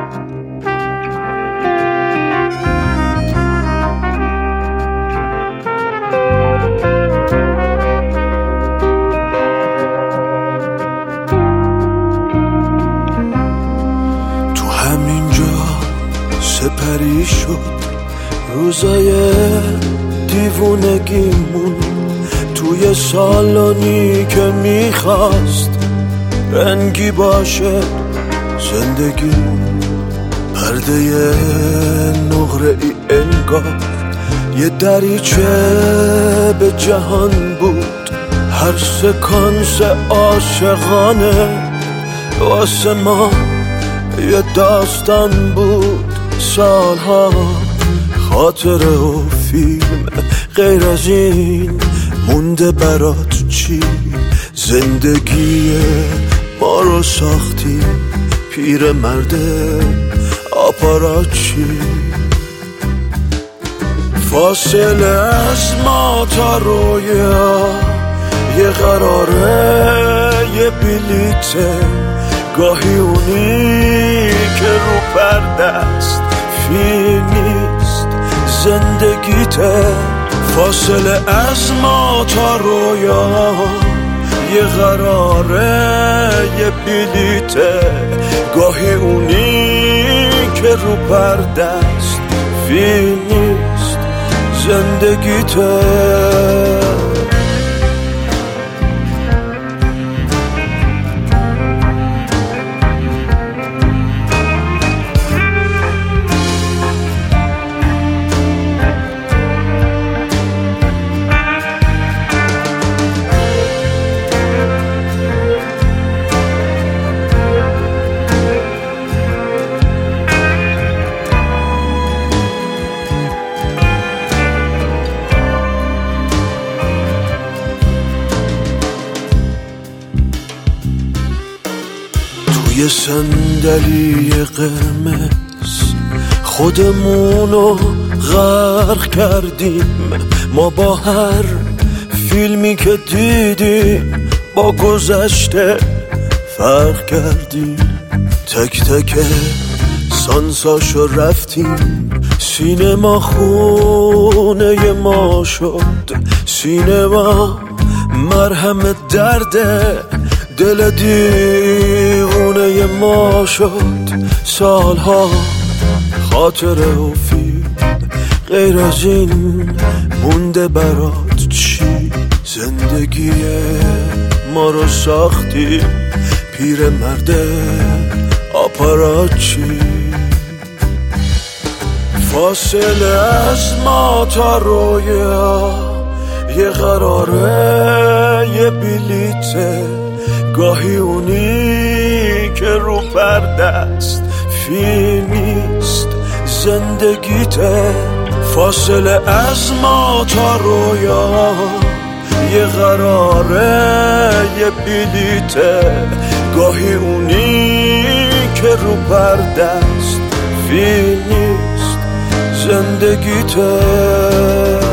سپری شد روزای دیوونگیمون توی سالانی که میخواست رنگی باشه زندگیمون. پرده نقره ای انگار یه دریچه به جهان بود، هر سکانس عاشقانه واسه ما یه داستان بود. سالها خاطره و فیلم، غیر از این مونده برات چی؟ زندگی ما رو ساختی پیر مرد آپاراچی. فاصله از ما تا رویا یه قراره، یه بلیته، گاهی اونی که رو پرده است فیلم نیست زندگیته. فاصله از ما تا رویا یه قراره، یه بلیته، گاهی اونی که رو پرده است فیلم نیست زندگیته. یه صندلی قرمز خودمونو غرق کردیم، ما با هر فیلمی که دیدیم با گذشته فرق کردیم. تک تک سانساشو رفتیم، سینما خونه ما شد. سینما مرهم درده دل دیوونه ما شد. سالها خاطره و فیلم، غیر از این مونده برات چی؟ زندگی ما رو ساختی پیر مرد آپاراچی. فاصله از ما تا رویا یه قراره، یه بلیته، گاهی اونی که رو پرده است فیلم نیست زندگیته. فاصله از ما تا رویا یه قراره، یه بلیته، گاهی اونی که رو پرده است فیلم نیست زندگیته.